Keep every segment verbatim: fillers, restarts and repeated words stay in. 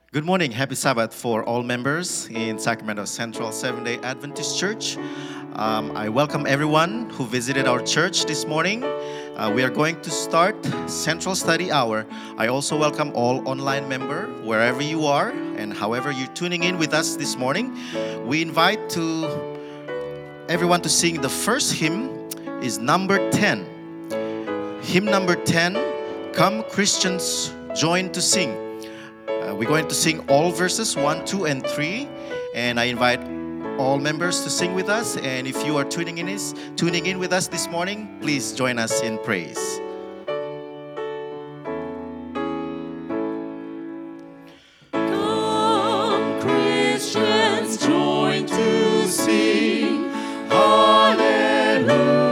Good morning. Happy Sabbath for all members in Sacramento Central Seventh-day Adventist Church. Um, I welcome everyone who visited our church this morning. Uh, we are going to start Central Study Hour. I also welcome all online member, wherever you are and however you're tuning in with us this morning. We invite to everyone to sing the first hymn is number ten. Hymn number ten, Come Christians Join to Sing. Uh, we're going to sing all verses one, two, and three, and I invite all members to sing with us. And if you are tuning in, is tuning in with us this morning, please join us in praise. Come, Christians, join to sing. Hallelujah.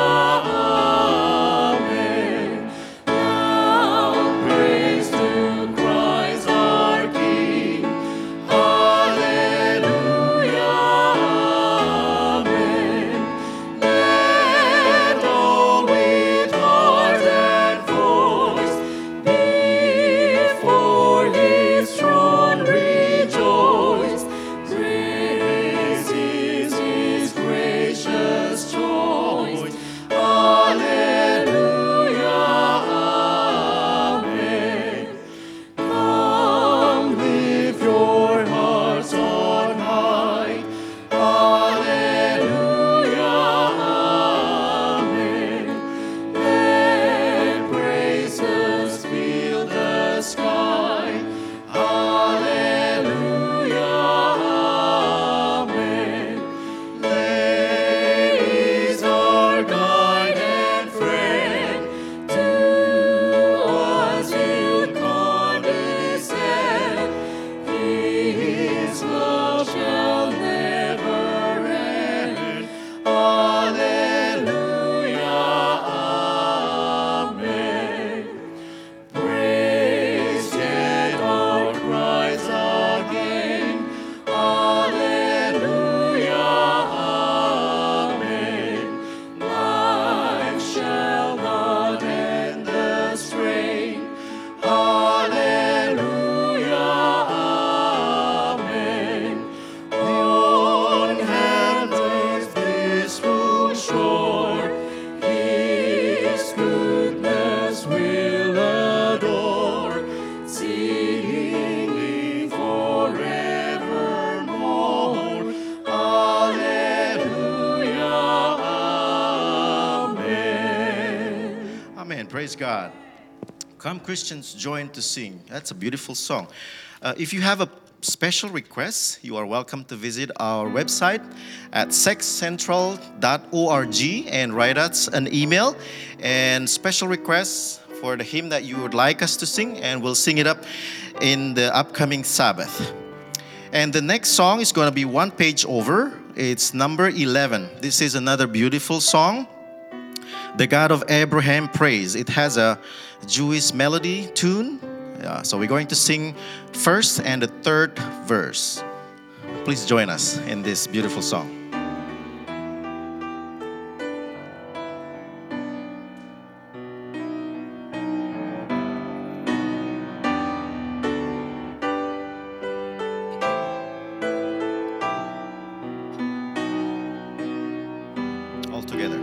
Praise God. Come Christians join to sing. That's a beautiful song. Uh, if you have a special request, you are welcome to visit our website at sex central dot org and write us an email and special requests for the hymn that you would like us to sing, and we'll sing it up in the upcoming Sabbath. And the next song is going to be one page over. It's number eleven. This is another beautiful song. The God of Abraham Praise. It has a Jewish melody tune. Yeah, so we're going to sing first and the third verse. Please join us in this beautiful song. All together.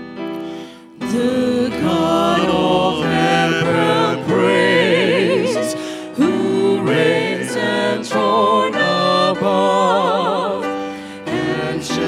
The God of heaven praise, who reigns enthroned above, and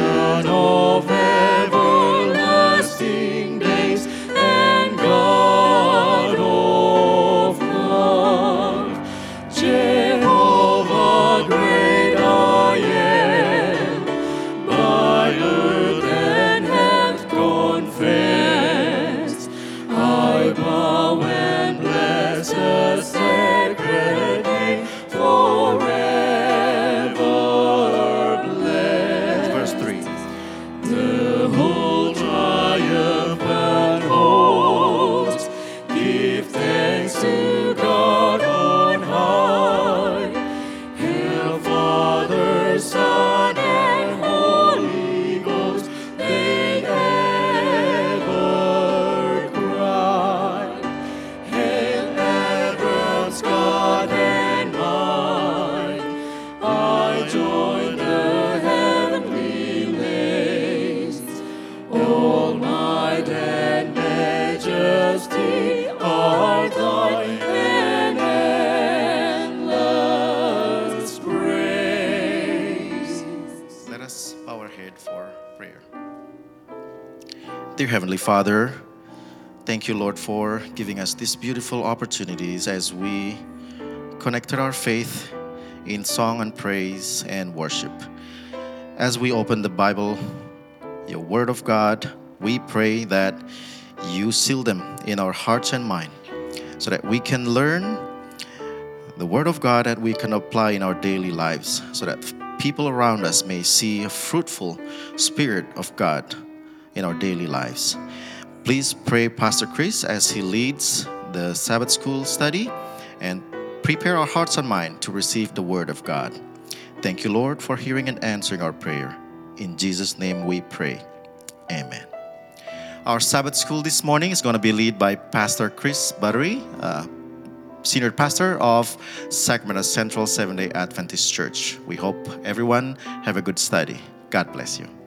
Dear Heavenly Father, thank you, Lord, for giving us these beautiful opportunities as we connected our faith in song and praise and worship. As we open the Bible, your Word of God, we pray that you seal them in our hearts and mind so that we can learn the Word of God that we can apply in our daily lives so that people around us may see a fruitful Spirit of God in our daily lives. Please pray Pastor Chris as he leads the Sabbath School study and prepare our hearts and mind to receive the Word of God. Thank you, Lord, for hearing and answering our prayer. In Jesus' name we pray. Amen. Our Sabbath School this morning is going to be led by Pastor Chris Buttery, uh, Senior Pastor of Sacramento Central Seventh-day Adventist Church. We hope everyone have a good study. God bless you.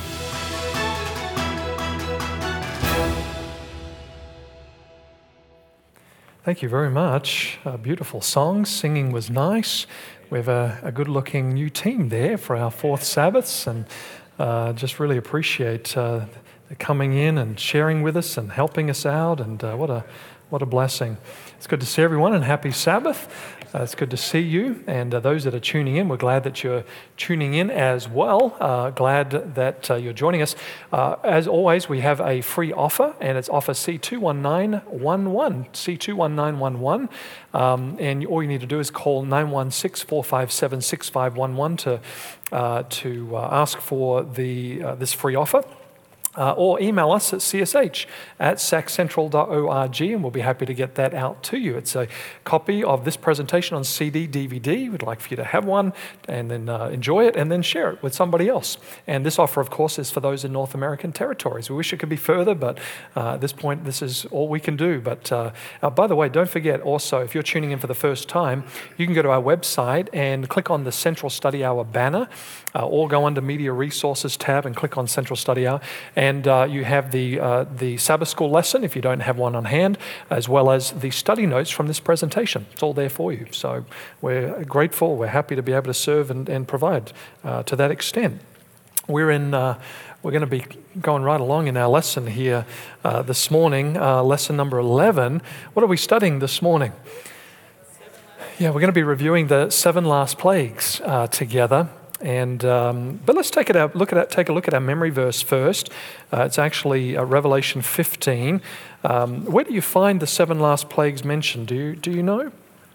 Thank you very much. Uh, beautiful songs. Singing was nice. We have a, a good-looking new team there for our fourth Sabbaths, and uh, just really appreciate uh, coming in and sharing with us and helping us out. And uh, what a what a blessing! It's good to see everyone, and happy Sabbath. Uh, it's good to see you, and uh, those that are tuning in, we're glad that you're tuning in as well. Uh, glad that uh, you're joining us. Uh, as always, we have a free offer, and it's offer C two one nine one one, C two one nine one one, um, and all you need to do is call nine one six, four five seven, six five one one to uh, to uh, ask for the uh, this free offer. Uh, or email us at c s h at sac central dot org, and we'll be happy to get that out to you. It's a copy of this presentation on C D, D V D. We'd like for you to have one and then uh, enjoy it and then share it with somebody else. And this offer, of course, is for those in North American territories. We wish it could be further, but uh, at this point, this is all we can do. But uh, uh, by the way, don't forget also, if you're tuning in for the first time, you can go to our website and click on the Central Study Hour banner, uh, or go under Media Resources tab and click on Central Study Hour. And uh, you have the uh, the Sabbath School lesson, if you don't have one on hand, as well as the study notes from this presentation. It's all there for you. So we're grateful. We're happy to be able to serve and, and provide uh, to that extent. We're in. Uh, we're going to be going right along in our lesson here uh, this morning, uh, lesson number eleven. What are we studying this morning? Yeah, we're going to be reviewing the seven last plagues uh, together. And um, but let's take it out. Look at it, take a look at our memory verse first. Uh, it's actually uh, Revelation fifteen. Um, where do you find the seven last plagues mentioned? Do you do you know?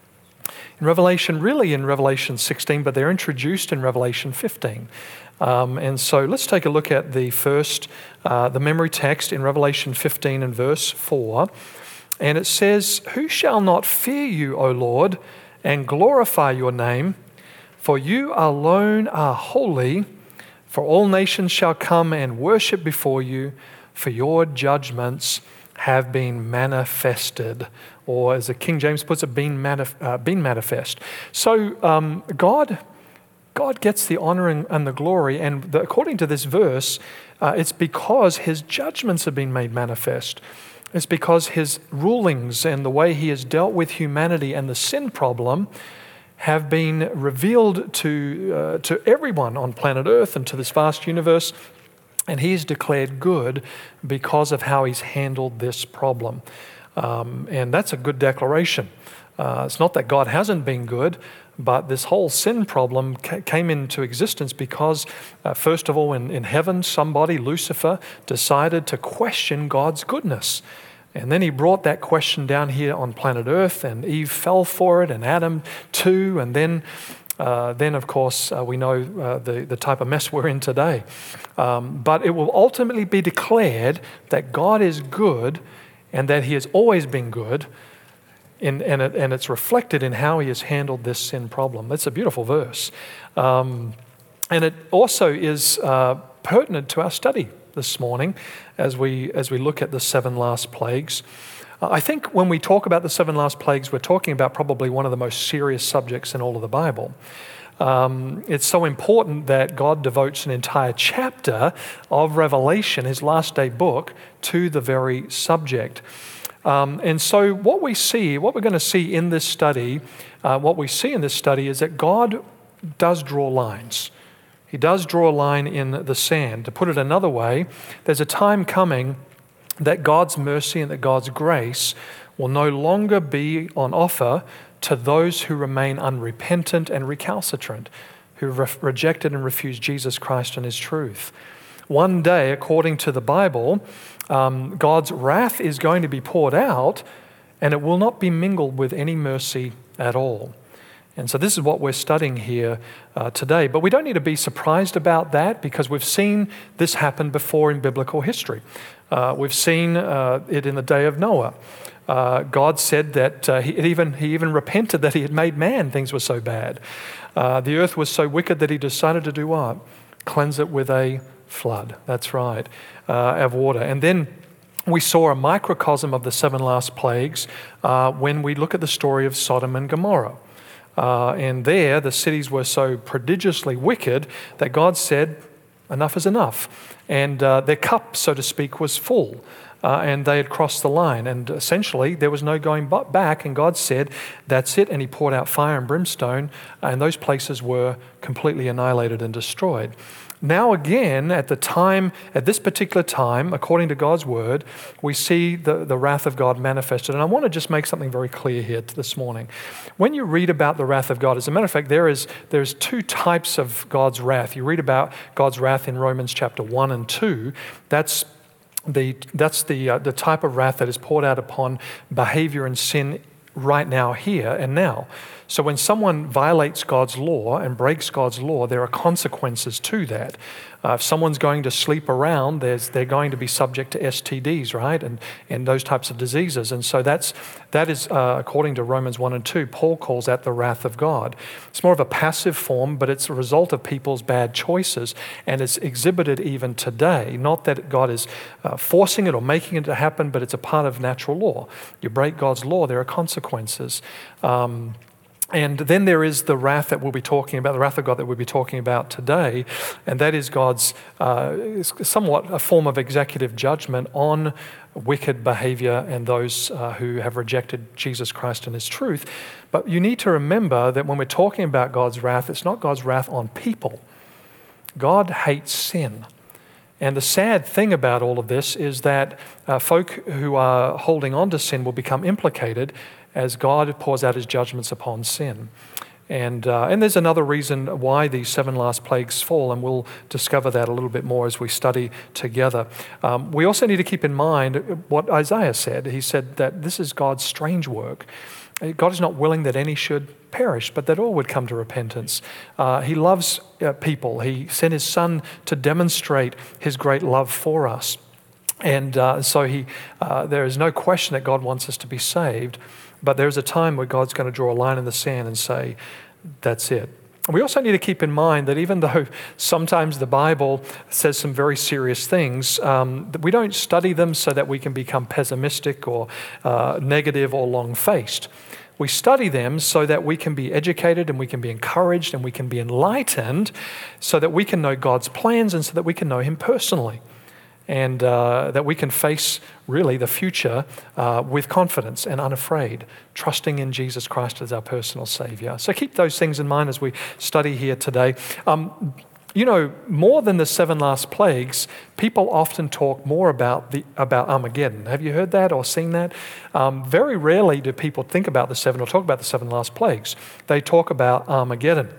In Revelation, really in Revelation sixteen, but they're introduced in Revelation fifteen. Um, and so let's take a look at the first, uh, the memory text in Revelation fifteen and verse four, and it says, "Who shall not fear you, O Lord, and glorify your name? For you alone are holy, for all nations shall come and worship before you, for your judgments have been manifested." Or as the King James puts it, been, manif- uh, been manifest. So um, God, God gets the honor and, and the glory, and the, according to this verse, uh, it's because his judgments have been made manifest. It's because his rulings and the way he has dealt with humanity and the sin problem have been revealed to uh, to everyone on planet Earth and to this vast universe, and he's declared good because of how he's handled this problem. Um, and that's a good declaration. Uh, it's not that God hasn't been good, but this whole sin problem ca- came into existence because, uh, first of all, in, in heaven, somebody, Lucifer, decided to question God's goodness. And then he brought that question down here on planet Earth, and Eve fell for it, and Adam too. And then, uh, then of course, uh, we know uh, the, the type of mess we're in today. Um, but it will ultimately be declared that God is good and that he has always been good, in, and, it, and it's reflected in how he has handled this sin problem. That's a beautiful verse. Um, and it also is uh, pertinent to our study this morning as we as we look at the seven last plagues. Uh, I think when we talk about the seven last plagues, we're talking about probably one of the most serious subjects in all of the Bible. Um, it's so important that God devotes an entire chapter of Revelation, his last day book, to the very subject. Um, and so what we see, what we're going to see in this study, uh, what we see in this study is that God does draw lines. He does draw a line in the sand. To put it another way, there's a time coming that God's mercy and that God's grace will no longer be on offer to those who remain unrepentant and recalcitrant, who re- rejected and refused Jesus Christ and his truth. One day, according to the Bible, um, God's wrath is going to be poured out, and it will not be mingled with any mercy at all. And so this is what we're studying here uh, today. But we don't need to be surprised about that, because we've seen this happen before in biblical history. Uh, we've seen uh, it in the day of Noah. Uh, God said that uh, he, even, he even repented that he had made man. Things were so bad. Uh, the earth was so wicked that he decided to do what? Cleanse it with a flood. That's right, uh, of water. And then we saw a microcosm of the seven last plagues uh, when we look at the story of Sodom and Gomorrah. Uh, and there, the cities were so prodigiously wicked that God said, enough is enough. And uh, their cup, so to speak, was full. Uh, and they had crossed the line, and essentially there was no going back, and God said, that's it, and he poured out fire and brimstone, and those places were completely annihilated and destroyed. Now again, at the time, at this particular time, according to God's word, we see the, the wrath of God manifested. And I want to just make something very clear here this morning. When you read about the wrath of God, as a matter of fact, there is there's two types of God's wrath. You read about God's wrath in Romans chapter one and two. That's The, that's the, uh, the type of wrath that is poured out upon behavior and sin right now, here and now. So when someone violates God's law and breaks God's law, there are consequences to that. Uh, if someone's going to sleep around, there's, they're going to be subject to S T Ds, right, and, and those types of diseases. And so that's, that is, uh, according to Romans one and two, Paul calls that the wrath of God. It's more of a passive form, but it's a result of people's bad choices, and it's exhibited even today. Not that God is uh, forcing it or making it to happen, but it's a part of natural law. You break God's law, there are consequences. Um, And then there is the wrath that we'll be talking about, the wrath of God that we'll be talking about today, and that is God's uh, somewhat a form of executive judgment on wicked behavior and those uh, who have rejected Jesus Christ and his truth. But you need to remember that when we're talking about God's wrath, it's not God's wrath on people. God hates sin. And the sad thing about all of this is that uh, folk who are holding on to sin will become implicated as God pours out his judgments upon sin. And uh, and there's another reason why these seven last plagues fall, and we'll discover that a little bit more as we study together. Um, we also need to keep in mind what Isaiah said. He said that this is God's strange work. God is not willing that any should perish, but that all would come to repentance. Uh, he loves uh, people. He sent his son to demonstrate his great love for us. And uh, so he, uh, there is no question that God wants us to be saved, but there's a time where God's going to draw a line in the sand and say, that's it. We also need to keep in mind that even though sometimes the Bible says some very serious things, um, we don't study them so that we can become pessimistic or uh, negative or long-faced. We study them so that we can be educated and we can be encouraged and we can be enlightened, so that we can know God's plans and so that we can know him personally. And uh, that we can face, really, the future uh, with confidence and unafraid, trusting in Jesus Christ as our personal Savior. So keep those things in mind as we study here today. Um, you know, more than the seven last plagues, people often talk more about the about Armageddon. Have you heard that or seen that? Um, very rarely do people think about the seven or talk about the seven last plagues. They talk about Armageddon.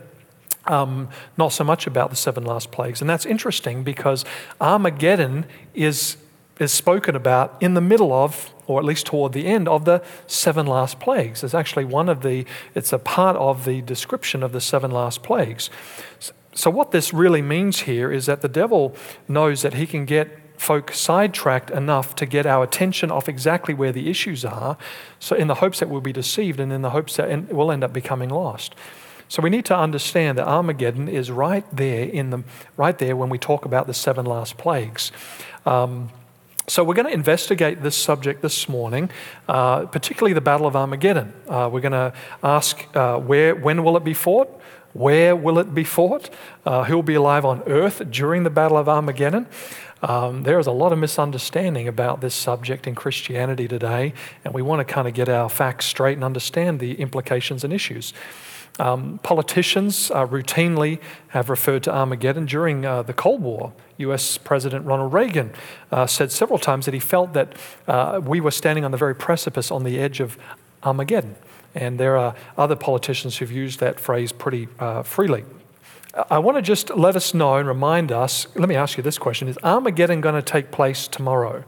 Um, not so much about the seven last plagues. And that's interesting because Armageddon is, is spoken about in the middle of, or at least toward the end of the seven last plagues. It's actually one of the, it's a part of the description of the seven last plagues. So what this really means here is that the devil knows that he can get folk sidetracked enough to get our attention off exactly where the issues are, so in the hopes that we'll be deceived and in the hopes that we'll end up becoming lost. So we need to understand that Armageddon is right there in the right there when we talk about the seven last plagues. Um, so we're going to investigate this subject this morning, uh, particularly the Battle of Armageddon. Uh, we're going to ask uh, where, when will it be fought? Where will it be fought? Uh, who will be alive on earth during the Battle of Armageddon? Um, there is a lot of misunderstanding about this subject in Christianity today, and we want to kind of get our facts straight and understand the implications and issues. Um, politicians uh, routinely have referred to Armageddon. During uh, the Cold War, U S President Ronald Reagan uh, said several times that he felt that uh, we were standing on the very precipice, on the edge of Armageddon. And there are other politicians who've used that phrase pretty uh, freely. I want to just let us know and remind us, let me ask you this question, is Armageddon going to take place tomorrow?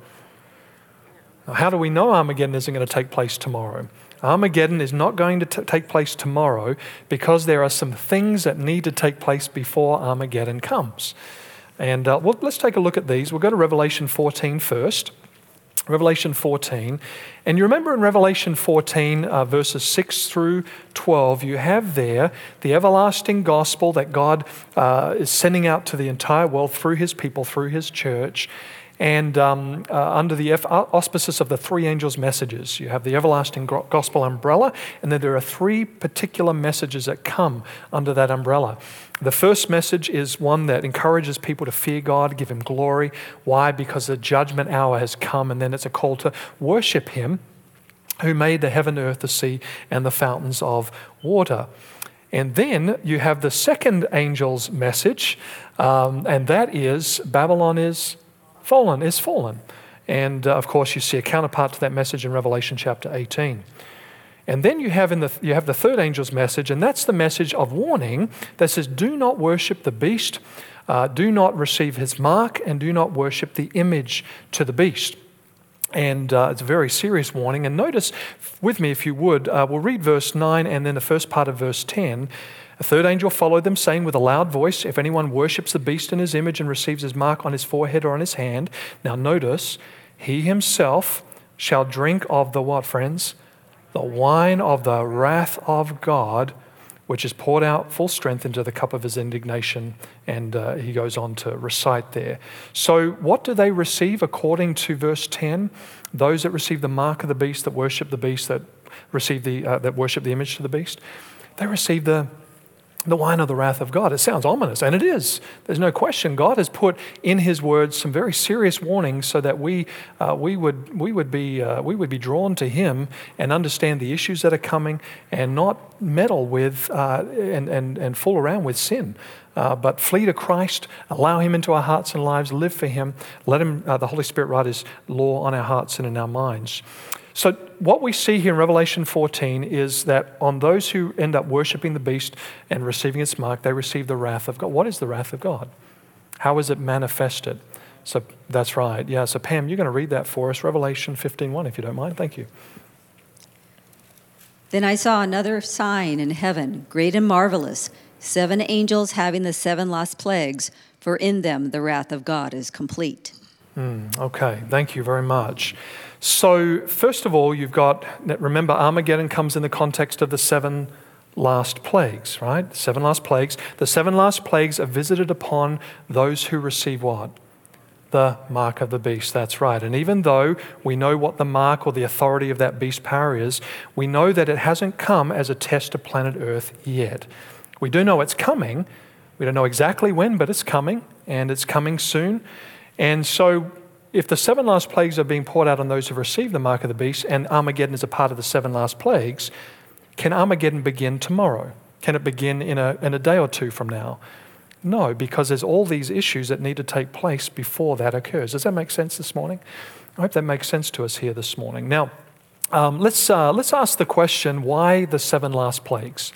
How do we know Armageddon isn't going to take place tomorrow? Armageddon is not going to t- take place tomorrow because there are some things that need to take place before Armageddon comes. And uh, well, let's take a look at these. We'll go to Revelation fourteen first. Revelation fourteen. And you remember in Revelation fourteen, uh, verses six through twelve, you have there the everlasting gospel that God uh, is sending out to the entire world through his people, through his church. And um, uh, under the auspices of the three angels' messages, you have the everlasting gospel umbrella, and then there are three particular messages that come under that umbrella. The first message is one that encourages people to fear God, give him glory. Why? Because the judgment hour has come, and then it's a call to worship him who made the heaven, earth, the sea, and the fountains of water. And then you have the second angel's message, um, and that is Babylon is fallen, is fallen. And uh, of course, you see a counterpart to that message in Revelation chapter eighteen. And then you have in the you have the third angel's message, and that's the message of warning that says, do not worship the beast, uh, do not receive his mark, and do not worship the image to the beast. And uh, it's a very serious warning. And notice with me, if you would, uh, we'll read verse nine and then the first part of verse ten. A third angel followed them, saying with a loud voice, if anyone worships the beast in his image and receives his mark on his forehead or on his hand. Now notice, he himself shall drink of the what, friends? The wine of the wrath of God, which is poured out full strength into the cup of his indignation. And uh, he goes on to recite there. So what do they receive according to verse ten? Those that receive the mark of the beast, that worship the beast, that receive the uh, that worship the image to the beast, they receive the the wine of the wrath of God. It sounds ominous, and it is. There's no question. God has put in his words some very serious warnings so that we uh, we would we would be uh, we would be drawn to him and understand the issues that are coming and not meddle with uh, and, and, and fool around with sin. Uh, but flee to Christ, allow him into our hearts and lives, live for him, let him, uh, the Holy Spirit write his law on our hearts and in our minds. So what we see here in Revelation fourteen is that on those who end up worshiping the beast and receiving its mark, they receive the wrath of God. What is the wrath of God? How is it manifested? So that's right. Yeah, so Pam, you're going to read that for us, Revelation fifteen one, if you don't mind. Thank you. Then I saw another sign in heaven, great and marvelous, seven angels having the seven last plagues, for in them the wrath of God is complete. Mm, okay, thank you very much. So first of all, you've got, remember Armageddon comes in the context of the seven last plagues, right? The seven last plagues. The seven last plagues are visited upon those who receive what? The mark of the beast, that's right. And even though we know what the mark or the authority of that beast power is, we know that it hasn't come as a test of planet Earth yet. We do know it's coming. We don't know exactly when, but it's coming, and it's coming soon. And so if the seven last plagues are being poured out on those who receive the mark of the beast, and Armageddon is a part of the seven last plagues, can Armageddon begin tomorrow? Can it begin in a, in a day or two from now? No, because there's all these issues that need to take place before that occurs. Does that make sense this morning? I hope that makes sense to us here this morning. Now, um, let's, uh, let's ask the question, why the seven last plagues?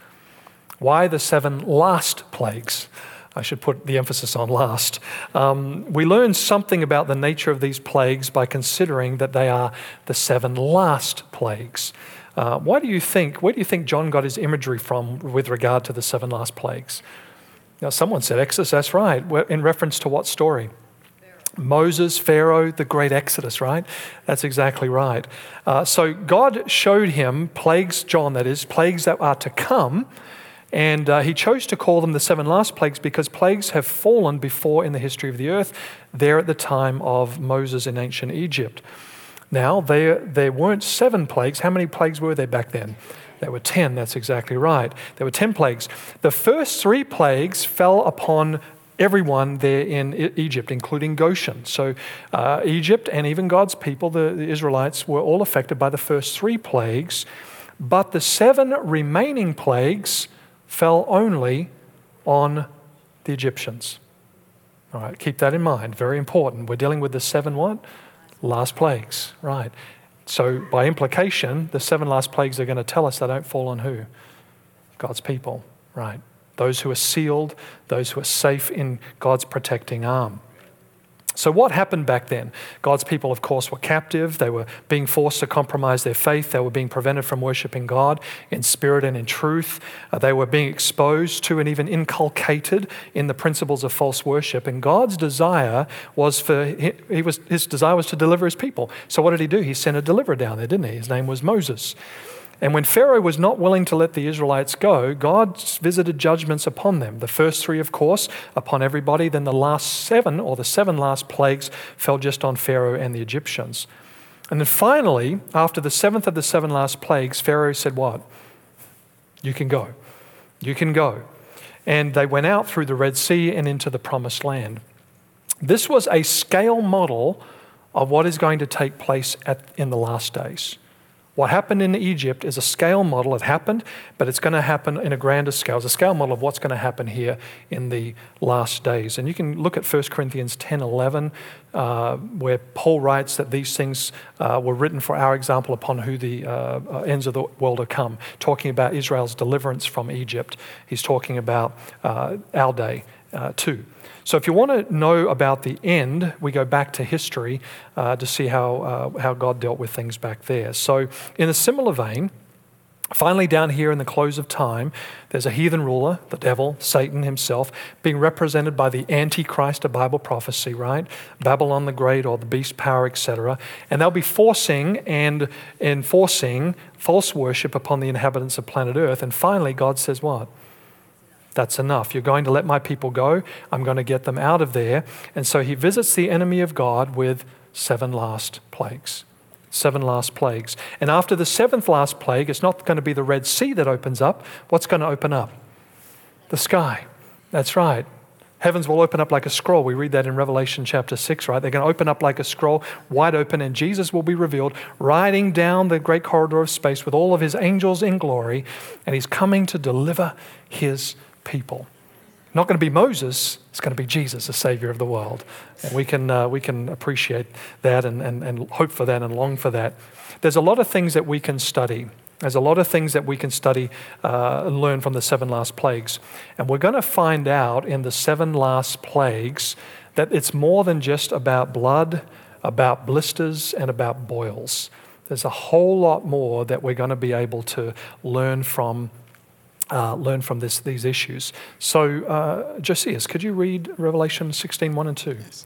Why the seven last plagues? I should put the emphasis on last. Um, we learn something about the nature of these plagues by considering that they are the seven last plagues. Uh, why do you think, where do you think John got his imagery from with regard to the seven last plagues? Now, someone said Exodus, that's right. In reference to what story? Pharaoh. Moses, Pharaoh, the great Exodus, right? That's exactly right. Uh, so God showed him plagues, John that is, plagues that are to come. And uh, he chose to call them the seven last plagues because plagues have fallen before in the history of the earth, there at the time of Moses in ancient Egypt. Now, there, there weren't seven plagues. How many plagues were there back then? There were ten, that's exactly right. There were ten plagues. The first three plagues fell upon everyone there in Egypt, including Goshen. So uh, Egypt and even God's people, the, the Israelites, were all affected by the first three plagues. But the seven remaining plagues fell only on the Egyptians. All right, keep that in mind. Very important. We're dealing with the seven what? Last plagues. Right. So by implication, the seven last plagues are going to tell us they don't fall on who? God's people. Right. Those who are sealed, those who are safe in God's protecting arm. So what happened back then? God's people, of course, were captive. They were being forced to compromise their faith. They were being prevented from worshiping God in spirit and in truth. Uh, they were being exposed to and even inculcated in the principles of false worship. And God's desire was for, he, he was, his desire was to deliver his people. So what did he do? He sent a deliverer down there, didn't he? His name was Moses. And when Pharaoh was not willing to let the Israelites go, God visited judgments upon them. The first three, of course, upon everybody. Then the last seven, or the seven last plagues, fell just on Pharaoh and the Egyptians. And then finally, after the seventh of the seven last plagues, Pharaoh said what? You can go. You can go. And they went out through the Red Sea and into the Promised Land. This was a scale model of what is going to take place at, in the last days. What happened in Egypt is a scale model. It happened, but it's going to happen in a grander scale. It's a scale model of what's going to happen here in the last days. And you can look at First Corinthians ten eleven, uh, where Paul writes that these things uh, were written for our example upon who the uh, uh, ends of the world are come, talking about Israel's deliverance from Egypt. He's talking about uh, our day uh, too. So if you want to know about the end, we go back to history uh, to see how uh, how God dealt with things back there. So in a similar vein, finally down here in the close of time, there's a heathen ruler, the devil, Satan himself, being represented by the Antichrist of Bible prophecy, right? Babylon the Great or the beast power, et cetera. And they'll be forcing and enforcing false worship upon the inhabitants of planet Earth. And finally, God says what? That's enough. You're going to let my people go. I'm going to get them out of there. And so he visits the enemy of God with seven last plagues. Seven last plagues. And after the seventh last plague, it's not going to be the Red Sea that opens up. What's going to open up? The sky. That's right. Heavens will open up like a scroll. We read that in Revelation chapter six, right? They're going to open up like a scroll, wide open, and Jesus will be revealed, riding down the great corridor of space with all of his angels in glory, and he's coming to deliver his people. Not going to be Moses, it's going to be Jesus, the Savior of the world. And we can uh, we can appreciate that and, and, and hope for that and long for that. There's a lot of things that we can study. There's a lot of things that we can study uh, and learn from the seven last plagues. And we're going to find out in the seven last plagues that it's more than just about blood, about blisters, and about boils. There's a whole lot more that we're going to be able to learn from Uh, learn from this, these issues. So, uh, Josias, could you read Revelation sixteen, one and two? Yes.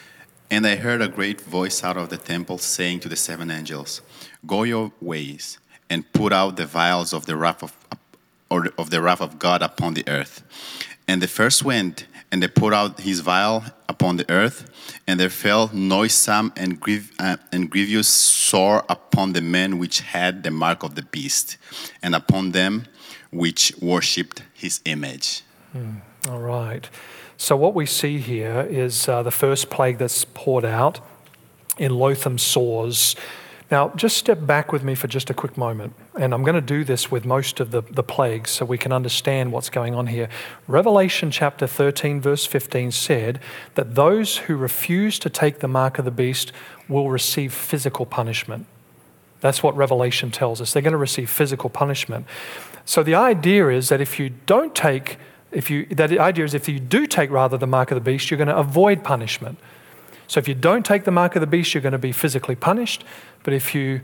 And I heard a great voice out of the temple saying to the seven angels, "Go your ways and put out the vials of the wrath of, or of the wrath of God upon the earth." And the first went, and they poured out his vial upon the earth, and there fell noisome and, grief, uh, and grievous sore upon the men which had the mark of the beast, and upon them which worshipped his image. Mm, all right. So what we see here is uh, the first plague that's poured out in loathsome sores. Now, just step back with me for just a quick moment. And I'm going to do this with most of the, the plagues so we can understand what's going on here. Revelation chapter thirteen, verse fifteen said that those who refuse to take the mark of the beast will receive physical punishment. That's what Revelation tells us. They're going to receive physical punishment. So the idea is that if you don't take, if you, that the idea is if you do take rather the mark of the beast, you're going to avoid punishment. So if you don't take the mark of the beast, you're going to be physically punished. But if you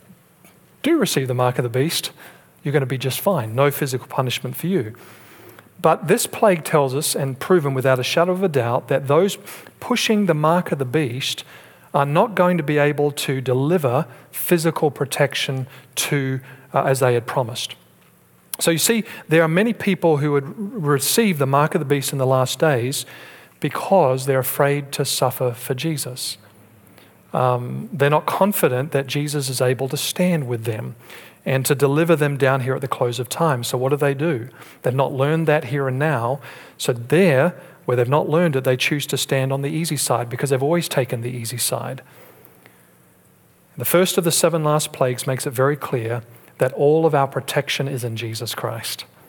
do receive the mark of the beast, you're going to be just fine. No physical punishment for you. But this plague tells us, and proven without a shadow of a doubt, that those pushing the mark of the beast are not going to be able to deliver physical protection to uh, as they had promised. So you see, there are many people who would receive the mark of the beast in the last days because they're afraid to suffer for Jesus. Um, they're not confident that Jesus is able to stand with them and to deliver them down here at the close of time. So what do they do? They've not learned that here and now. So there, where they've not learned it, they choose to stand on the easy side because they've always taken the easy side. The first of the seven last plagues makes it very clear that all of our protection is in Jesus Christ.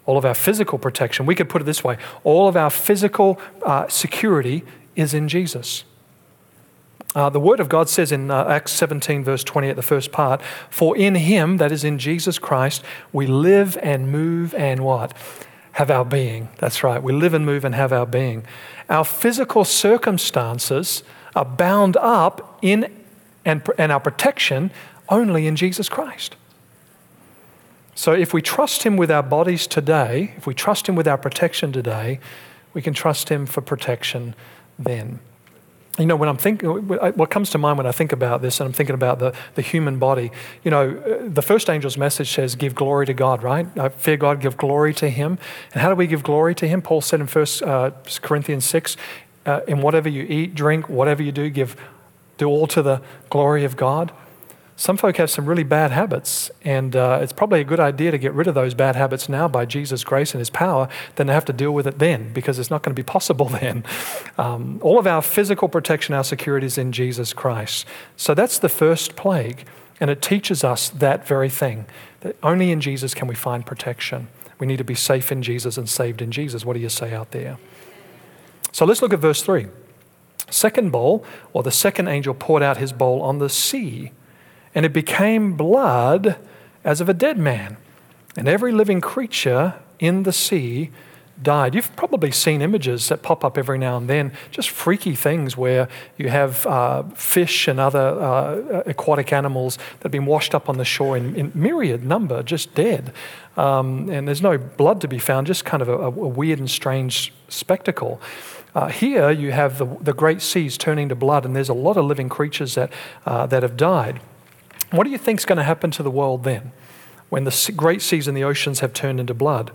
all of our physical protection. We could put it this way: all of our physical uh, security is in Jesus. Uh, the Word of God says in uh, Acts seventeen, verse twenty, at the first part, "For in Him," that is in Jesus Christ, "we live and move and" what? Have our being. That's right. We live and move and have our being. Our physical circumstances are bound up in and, and our protection only in Jesus Christ. So if we trust Him with our bodies today, if we trust Him with our protection today, we can trust Him for protection then. You know, when I'm thinking, what comes to mind when I think about this, and I'm thinking about the, the human body, you know, the first angel's message says, give glory to God, right? Uh, fear God, give glory to Him. And how do we give glory to Him? Paul said in First Corinthians six, uh, in whatever you eat, drink, whatever you do, give, do all to the glory of God. Some folk have some really bad habits, and uh, it's probably a good idea to get rid of those bad habits now by Jesus' grace and His power than to have to deal with it then, because it's not going to be possible then. Um, all of our physical protection, our security is in Jesus Christ. So that's the first plague, and it teaches us that very thing, that only in Jesus can we find protection. We need to be safe in Jesus and saved in Jesus. What do you say out there? So let's look at verse three. Second bowl, or the second angel poured out his bowl on the sea, and it became blood as of a dead man. And every living creature in the sea died. You've probably seen images that pop up every now and then, just freaky things where you have uh, fish and other uh, aquatic animals that have been washed up on the shore in, in myriad number, just dead. Um, and there's no blood to be found, just kind of a, a weird and strange spectacle. Uh, here you have the, the great seas turning to blood, and there's a lot of living creatures that uh, that have died. What do you think is going to happen to the world then, when the great seas and the oceans have turned into blood?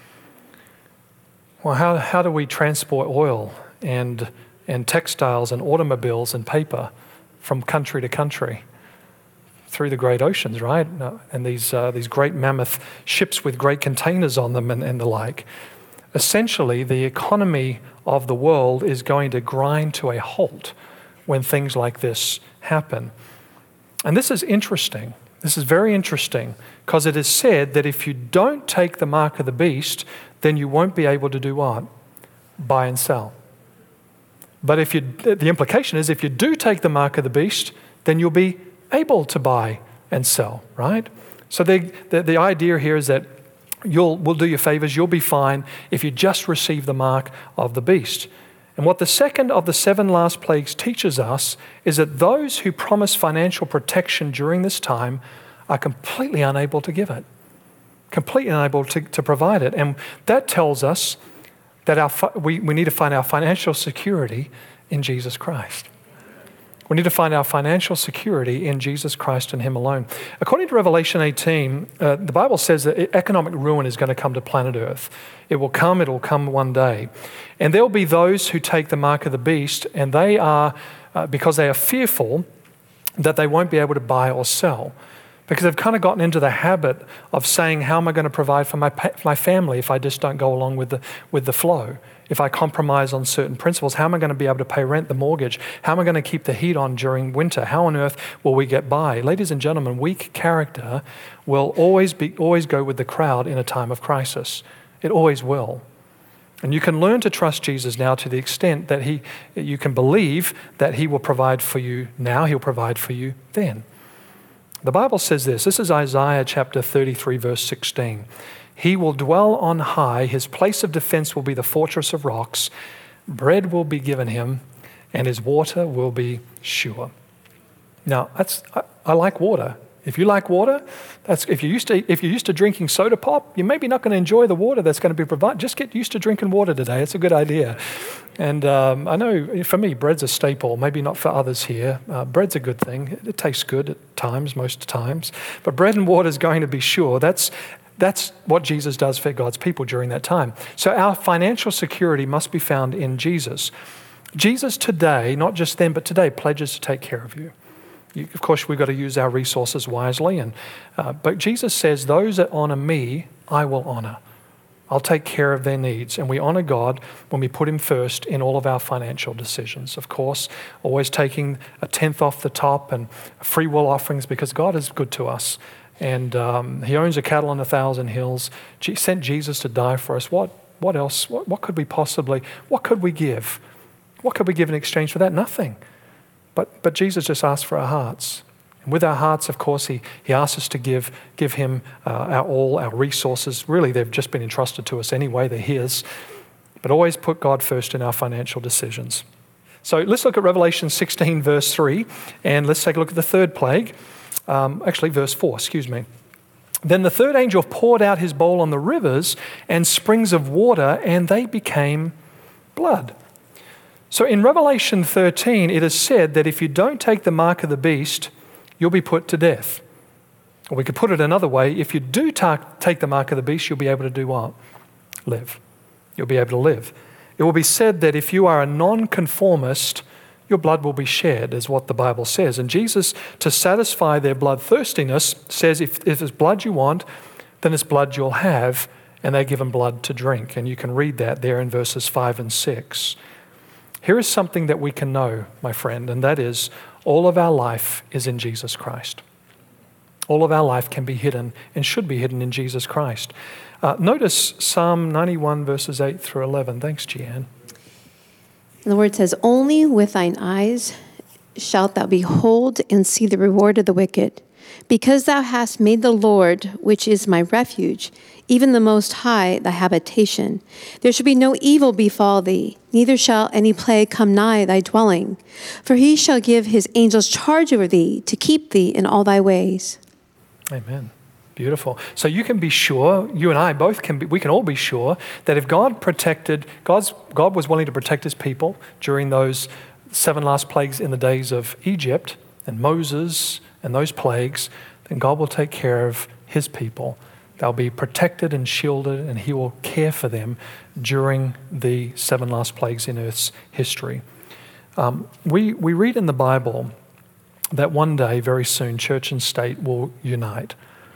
Well, how, how do we transport oil and, and textiles and automobiles and paper from country to country? Through the great oceans, right? And these, uh, these great mammoth ships with great containers on them and, and the like. Essentially, the economy of the world is going to grind to a halt when things like this happen. And this is interesting. This is very interesting, because it is said that if you don't take the mark of the beast, then you won't be able to do what? Buy and sell. But if you, the implication is if you do take the mark of the beast, then you'll be able to buy and sell, right? So the, the, the idea here is that you'll, we'll do you favors, you'll be fine if you just receive the mark of the beast. And what the second of the seven last plagues teaches us is that those who promise financial protection during this time are completely unable to give it, completely unable to, to provide it. And that tells us that our, we, we need to find our financial security in Jesus Christ. We need to find our financial security in Jesus Christ and Him alone. According to Revelation eighteen, uh, the Bible says that economic ruin is going to come to planet Earth. It will come, it will come one day. And there will be those who take the mark of the beast, and they are, uh, because they are fearful that they won't be able to buy or sell. Because they've kind of gotten into the habit of saying, how am I going to provide for my, for my family if I just don't go along with the, with the flow? If I compromise on certain principles, how am I going to be able to pay rent, the mortgage? How am I going to keep the heat on during winter? How on earth will we get by? Ladies and gentlemen, weak character will always be always go with the crowd in a time of crisis. It always will. And you can learn to trust Jesus now to the extent that he, you can believe that He will provide for you now, He'll provide for you then. The Bible says this. This is Isaiah chapter thirty-three, verse sixteen. He will dwell on high. His place of defense will be the fortress of rocks. Bread will be given him, and his water will be sure. Now, that's I, I like water. If you like water, that's if you're used to if you're used to drinking soda pop, you're maybe not going to enjoy the water that's going to be provided. Just get used to drinking water today. It's a good idea. And um, I know for me, bread's a staple. Maybe not for others here. Uh, bread's a good thing. It, it tastes good at times, most times. But bread and water is going to be sure. That's That's what Jesus does for God's people during that time. So our financial security must be found in Jesus. Jesus today, not just then, but today, pledges to take care of you. you of course, we've got to use our resources wisely. And uh, but Jesus says, those that honor me, I will honor. I'll take care of their needs. And we honor God when we put Him first in all of our financial decisions. Of course, always taking a tenth off the top and free will offerings, because God is good to us. and um, he owns a cattle on a thousand hills. He sent Jesus to die for us. What, what else? What, what could we possibly, what could we give? What could we give in exchange for that? Nothing. But, but Jesus just asked for our hearts. And with our hearts, of course, he, he asks us to give, give him uh, our all, our resources. Really, they've just been entrusted to us anyway. They're his. But always put God first in our financial decisions. So let's look at Revelation sixteen, verse three, and let's take a look at the third plague. Um, actually, verse four, excuse me. Then the third angel poured out his bowl on the rivers and springs of water, and they became blood. So in Revelation thirteen, it is said that if you don't take the mark of the beast, you'll be put to death. Or we could put it another way, if you do ta- take the mark of the beast, you'll be able to do what? Live. You'll be able to live. It will be said that if you are a non-conformist, your blood will be shed, is what the Bible says. And Jesus, to satisfy their bloodthirstiness, says if, if it's blood you want, then it's blood you'll have, and they give him blood to drink. And you can read that there in verses five and six. Here is something that we can know, my friend, and that is all of our life is in Jesus Christ. All of our life can be hidden and should be hidden in Jesus Christ. Uh, notice Psalm ninety-one, verses eight through eleven. Thanks, Jeanne. And the word says, only with thine eyes shalt thou behold and see the reward of the wicked. Because thou hast made the Lord, which is my refuge, even the Most High, thy habitation. There shall be no evil befall thee, neither shall any plague come nigh thy dwelling. For he shall give his angels charge over thee, to keep thee in all thy ways. Amen. Beautiful. So you can be sure, you and I both can be, we can all be sure that if God protected, God's, God was willing to protect his people during those seven last plagues in the days of Egypt and Moses and those plagues, then God will take care of his people. They'll be protected and shielded, and he will care for them during the seven last plagues in Earth's history. Um, we, we read in the Bible that one day, very soon, church and state will unite.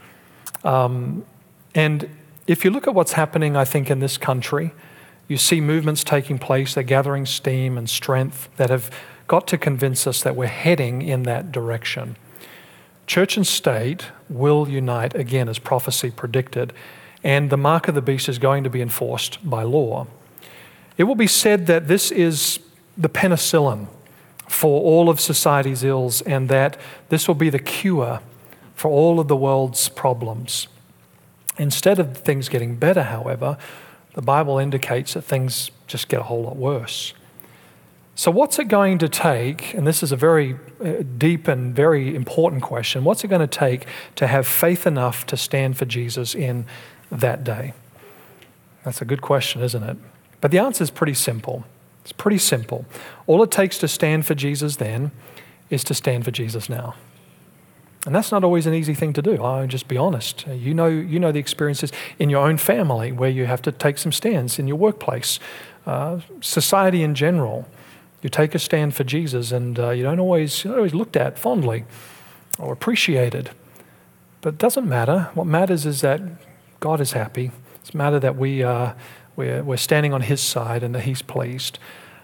Um, and if you look at what's happening, I think, in this country, you see movements taking place, they're gathering steam and strength that have got to convince us that we're heading in that direction. Church and state will unite again, as prophecy predicted, and the mark of the beast is going to be enforced by law. It will be said that this is the penicillin for all of society's ills, and that this will be the cure for all of the world's problems. Instead of things getting better, however, the Bible indicates that things just get a whole lot worse. So what's it going to take, and this is a very deep and very important question, what's it going to take to have faith enough to stand for Jesus in that day? That's a good question, isn't it? But the answer is pretty simple. It's pretty simple. All it takes to stand for Jesus then is to stand for Jesus now. And that's not always an easy thing to do. I'll just be honest. You know, you know the experiences in your own family where you have to take some stands, in your workplace, uh, society in general. You take a stand for Jesus, and uh, you don't always, you're not always looked at fondly or appreciated. But it doesn't matter. What matters is that God is happy. It's a matter that we, uh, we're, we're standing on his side and that he's pleased.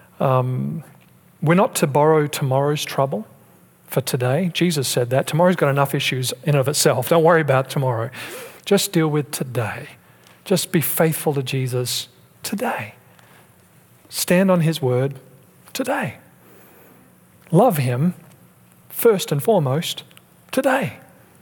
Um, we're not to borrow tomorrow's trouble for today. Jesus said that. Tomorrow's got enough issues in and of itself. Don't worry about tomorrow. Just deal with today. Just be faithful to Jesus today. Stand on his word today. Love him first and foremost today.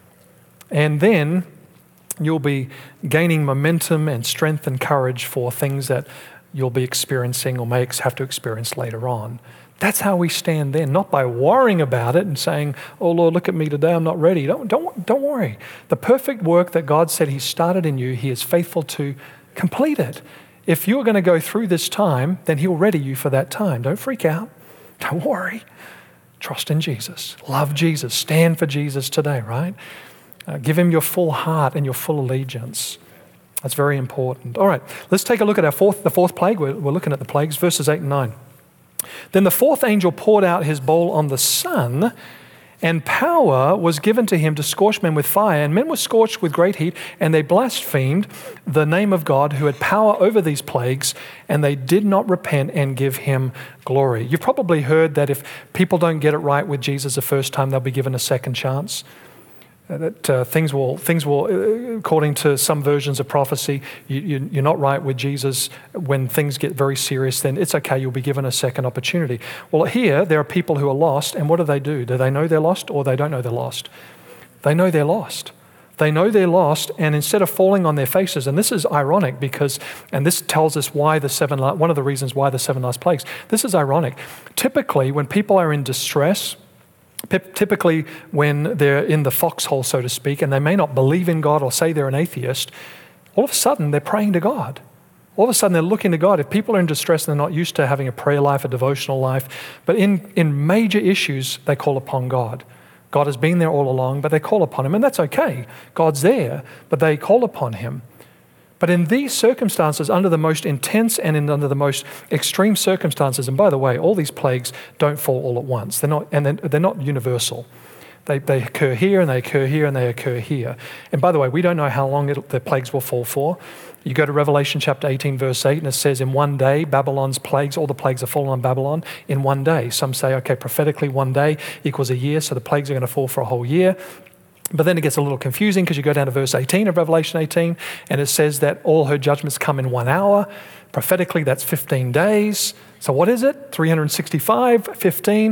And then you'll be gaining momentum and strength and courage for things that you'll be experiencing or may have to experience later on. That's how we stand then, not by worrying about it and saying, oh Lord, look at me today, I'm not ready. Don't, don't, don't worry. The perfect work that God said he started in you, he is faithful to complete it. If you're going to go through this time, then he'll ready you for that time. Don't freak out. Don't worry. Trust in Jesus. Love Jesus. Stand for Jesus today, right? Uh, give him your full heart and your full allegiance. That's very important. All right, let's take a look at our fourth, the fourth plague. We're, we're looking at the plagues, verses eight and nine. Then the fourth angel poured out his bowl on the sun, and power was given to him to scorch men with fire. And men were scorched with great heat, and they blasphemed the name of God who had power over these plagues, and they did not repent and give him glory. You've probably heard that if people don't get it right with Jesus the first time, they'll be given a second chance. Uh, that uh, things will, things will, uh, according to some versions of prophecy, you, you, you're not right with Jesus. When things get very serious, then it's okay, you'll be given a second opportunity. Well, here, there are people who are lost, and what do they do? Do they know they're lost, or they don't know they're lost? They know they're lost. They know they're lost, and instead of falling on their faces, and this is ironic because, and this tells us why the seven, one of the reasons why the seven last plagues, this is ironic. Typically, when people are in distress, typically when they're in the foxhole, so to speak, and they may not believe in God or say they're an atheist, all of a sudden they're praying to God. All of a sudden they're looking to God. If people are in distress and they're not used to having a prayer life, a devotional life, but in, in major issues, they call upon God. God has been there all along, but they call upon him, and that's okay. God's there, but they call upon him. But in these circumstances, under the most intense and in, under the most extreme circumstances, and by the way, all these plagues don't fall all at once. They're not, and they're, they're not universal. They, they occur here, and they occur here, and they occur here. And by the way, we don't know how long it, the plagues will fall for. You go to Revelation chapter eighteen, verse eight, and it says, in one day, Babylon's plagues, all the plagues are fallen on Babylon in one day. Some say, okay, prophetically, one day equals a year, so the plagues are going to fall for a whole year. But then it gets a little confusing because you go down to verse eighteen of Revelation eighteen, and it says that all her judgments come in one hour. Prophetically, that's fifteen days. So what is it? three hundred sixty-five, fifteen?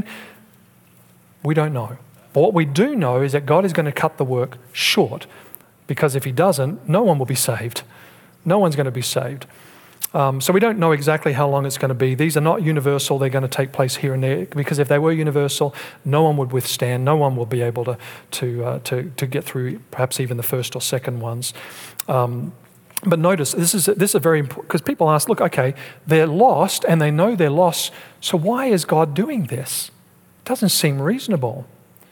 We don't know. But what we do know is that God is going to cut the work short, because if he doesn't, no one will be saved. No one's going to be saved. Um, so we don't know exactly how long it's going to be. These are not universal. They're going to take place here and there, because if they were universal, no one would withstand. No one will be able to to uh, to, to get through perhaps even the first or second ones. Um, but notice, this is this is very important, because people ask, look, okay, they're lost and they know they're lost, so why is God doing this? It doesn't seem reasonable.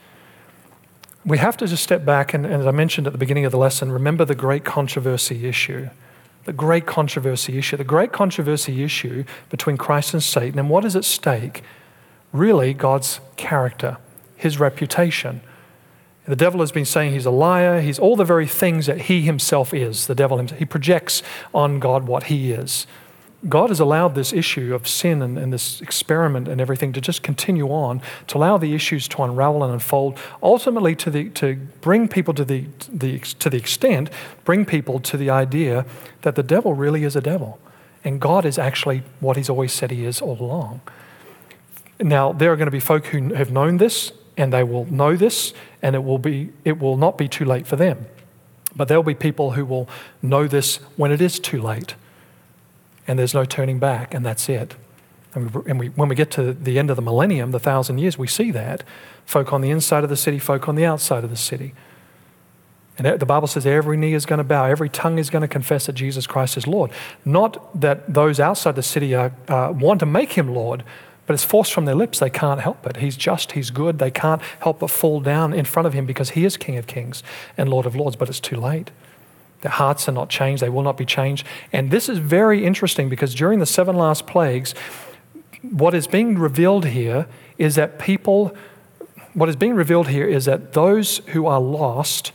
We have to just step back and, and as I mentioned at the beginning of the lesson, remember the great controversy issue. The great controversy issue. The great controversy issue between Christ and Satan, and what is at stake? Really, God's character, his reputation. The devil has been saying he's a liar. He's all the very things that he himself is, the devil himself. He projects on God what he is. God has allowed this issue of sin and, and this experiment and everything to just continue on, to allow the issues to unravel and unfold, ultimately to the to bring people to the, the to the extent, bring people to the idea that the devil really is a devil, and God is actually what he's always said he is all along. Now, there are going to be folk who have known this, and they will know this, and it will be it will not be too late for them. But there will be people who will know this when it is too late. And there's no turning back, and that's it. And, we, and we, when we get to the end of the millennium, the thousand years, we see that. Folk on the inside of the city, folk on the outside of the city. And the Bible says every knee is going to bow, every tongue is going to confess that Jesus Christ is Lord. Not that those outside the city are, uh, want to make him Lord, but it's forced from their lips. They can't help it. He's just, he's good. They can't help but fall down in front of him because he is King of Kings and Lord of Lords, but it's too late. Their hearts are not changed. They will not be changed. And this is very interesting, because during the seven last plagues, what is being revealed here is that people, what is being revealed here is that those who are lost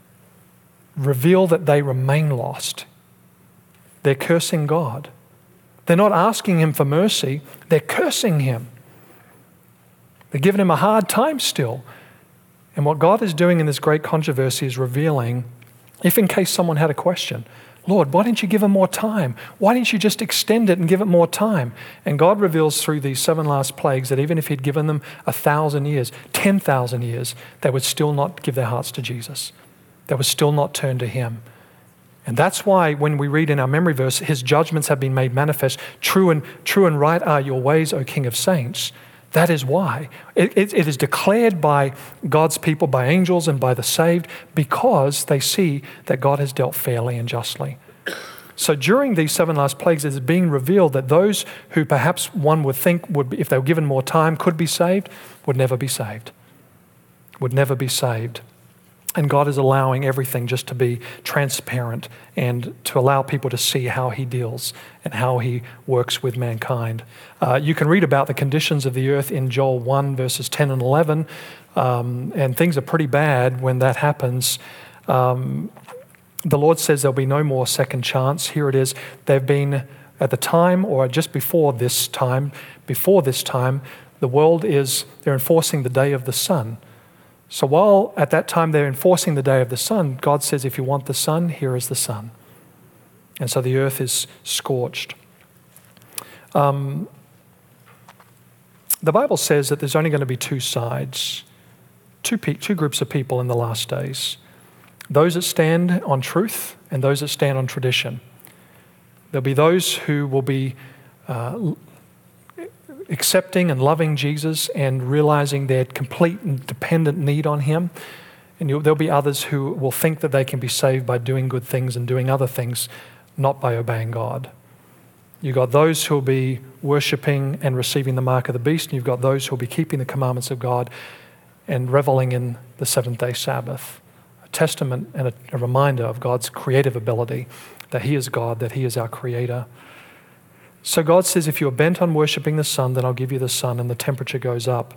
reveal that they remain lost. They're cursing God. They're not asking him for mercy. They're cursing him. They're giving him a hard time still. And what God is doing in this great controversy is revealing, if in case someone had a question, Lord, why didn't you give him more time? Why didn't you just extend it and give it more time? And God reveals through these seven last plagues that even if he'd given them a thousand years, ten thousand years, they would still not give their hearts to Jesus. They would still not turn to him. And that's why when we read in our memory verse, his judgments have been made manifest. True and true and right are your ways, O King of Saints. That is why. It, it, it is declared by God's people, by angels and by the saved, because they see that God has dealt fairly and justly. So during these seven last plagues, it is being revealed that those who perhaps one would think would, be, if they were given more time, could be saved, would never be saved. Would never be saved. And God is allowing everything just to be transparent and to allow people to see how he deals and how he works with mankind. Uh, you can read about the conditions of the earth in Joel one, verses ten and eleven, um, and things are pretty bad when that happens. Um, the Lord says there'll be no more second chance. Here it is. They've been, at the time or just before this time, before this time, the world is, they're enforcing the day of the sun. So while at that time they're enforcing the day of the sun, God says, if you want the sun, here is the sun. And so the earth is scorched. Um, the Bible says that there's only going to be two sides, two, pe- two groups of people in the last days. Those that stand on truth and those that stand on tradition. There'll be those who will be uh, accepting and loving Jesus and realizing their complete and dependent need on him. And you'll, there'll be others who will think that they can be saved by doing good things and doing other things, not by obeying God. You've got those who will be worshipping and receiving the mark of the beast, and you've got those who will be keeping the commandments of God and reveling in the seventh-day Sabbath. A testament and a, a reminder of God's creative ability, that he is God, that he is our creator. So God says, if you're bent on worshiping the sun, then I'll give you the sun, and the temperature goes up.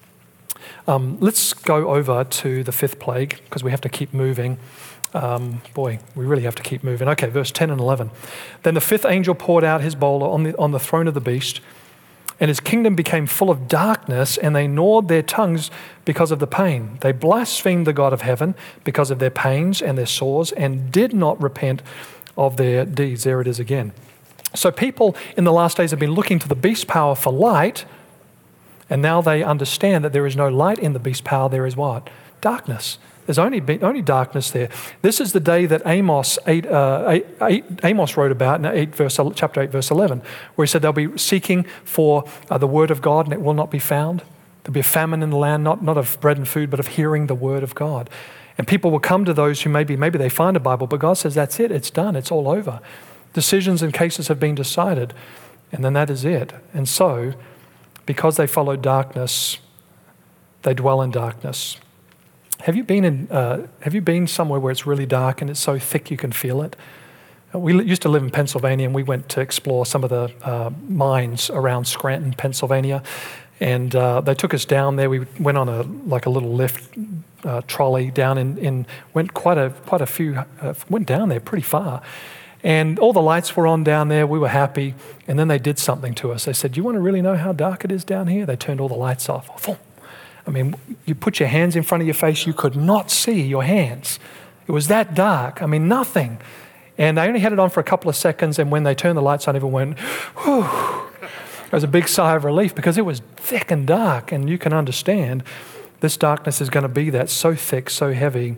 Um, let's go over to the fifth plague, because we have to keep moving. Um, boy, we really have to keep moving. Okay, verse ten and eleven. Then the fifth angel poured out his bowl on the, on the throne of the beast, and his kingdom became full of darkness, and they gnawed their tongues because of the pain. They blasphemed the God of heaven because of their pains and their sores, and did not repent of their deeds. There it is again. So people in the last days have been looking to the beast power for light, and now they understand that there is no light in the beast power. There is what? Darkness. There's only only darkness there. This is the day that Amos eight, uh, eight, eight, Amos wrote about in eight verse, chapter eight, verse eleven, where he said they'll be seeking for uh, the word of God, and it will not be found. There'll be a famine in the land, not, not of bread and food, but of hearing the word of God. And people will come to those who maybe maybe they find a Bible, but God says that's it. It's done. It's all over. Decisions and cases have been decided, and then that is it. And so, because they followed darkness, they dwell in darkness. Have you been in? Uh, have you been somewhere where it's really dark and it's so thick you can feel it? We used to live in Pennsylvania, and we went to explore some of the uh, mines around Scranton, Pennsylvania, and uh, they took us down there. We went on a like a little lift uh, trolley down in, in went quite a quite a few uh, went down there pretty far, and all the lights were on down there. We were happy, and then they did something to us. They said, "Do you want to really know how dark it is down here?" They turned all the lights off. I mean, you put your hands in front of your face, you could not see your hands. It was that dark. I mean, nothing. And they only had it on for a couple of seconds, and when they turned the lights on, everyone went, whew. It was a big sigh of relief because it was thick and dark, and you can understand this darkness is going to be that, so thick, so heavy.